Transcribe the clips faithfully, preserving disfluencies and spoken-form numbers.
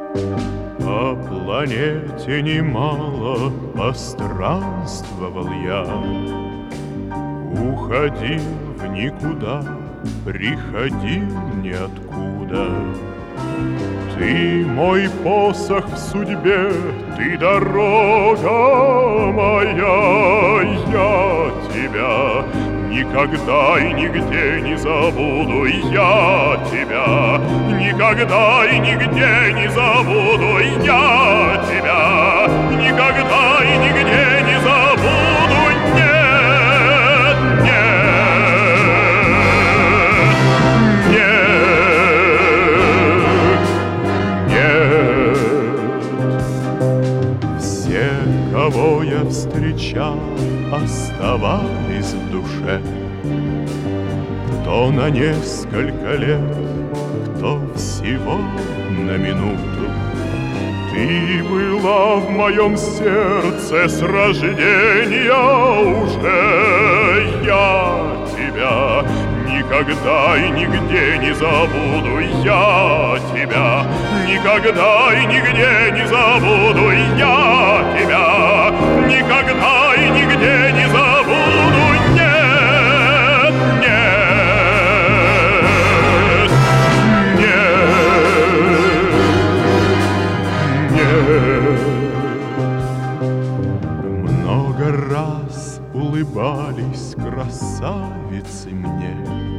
По планете немало постранствовал я, уходил в никуда, приходил ниоткуда. Ты мой посох в судьбе, ты дорога моя, я тебя никогда и нигде не забуду, я тебя никогда и нигде не забуду, я тебя никогда и нигде не забуду, нет, нет, нет, нет. Все, кого я встречал, оставались в душе. Кто на несколько лет, кто всего на минуту. Ты была в моем сердце с рождения уже. Я тебя никогда и нигде не забуду. Я тебя никогда и нигде не забуду. Я тебя никогда и нигде не забуду. Нет, нет, нет, нет. Много раз улыбались красавицы мне.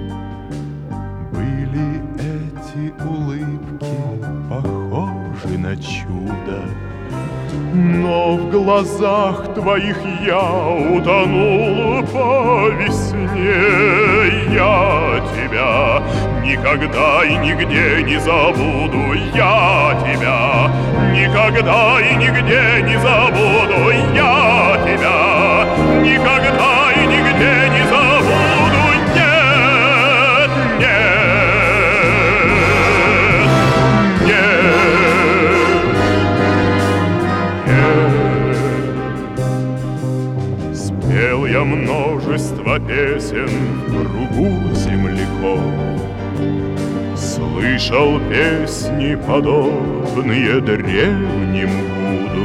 Были эти улыбки похожи на чудо, но в глазах твоих я утонул по весне. Я тебя никогда и нигде не забуду. Я тебя никогда и нигде не забуду. Я тебя никогда и нигде не забуду. Нет, нет, нет. Спел я множество песен в кругу земляков, слышал песни, подобные древним гуду.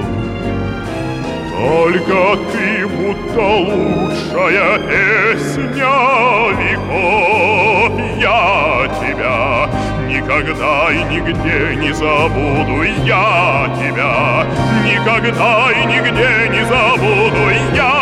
Только ты будто лучшая песня веков. Я тебя никогда и нигде не забуду. Я тебя никогда и нигде не забуду. Я